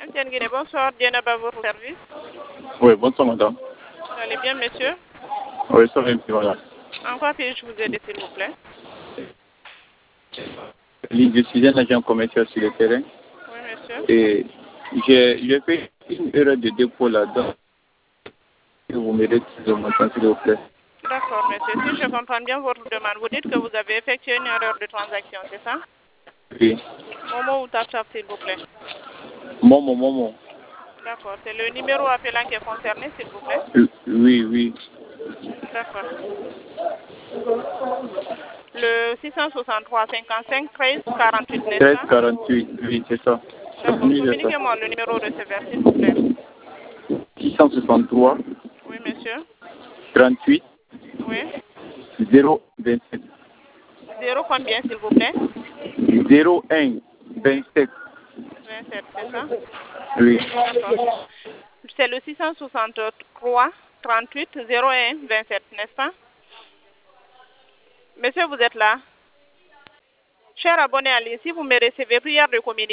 MTN Guinée, bonsoir. Dienab à votre service. Oui, bonsoir madame. Vous allez bien, monsieur? Oui, ça va, voilà. En quoi puis-je vous aider, s'il vous plaît? Je suis un agent commercial sur le terrain. Oui, monsieur. Et j'ai fait une erreur de dépôt là-dedans. Vous m'aidez de montant, s'il vous plaît. D'accord, monsieur. Si je comprends bien votre demande, vous dites que vous avez effectué une erreur de transaction, c'est ça? Oui. Momo ou Tap-Tap, s'il vous plaît? Momo. D'accord. C'est le numéro appelant qui est concerné, s'il vous plaît? Oui. D'accord. Le 663 55 13 48, n'est-ce 13 pas? 48, oui, c'est ça. D'accord. Oui, c'est ça. Communiquez-moi le numéro receveur, s'il vous plaît. 663 Oui, monsieur. 38 Oui. 027. 0 combien, s'il vous plaît? 01 27. 27, c'est ça? Oui. D'accord. C'est le 663 38 01 27, n'est-ce pas? Monsieur, vous êtes là? Cher abonné à ligne, si vous me recevez, prière de communiquer.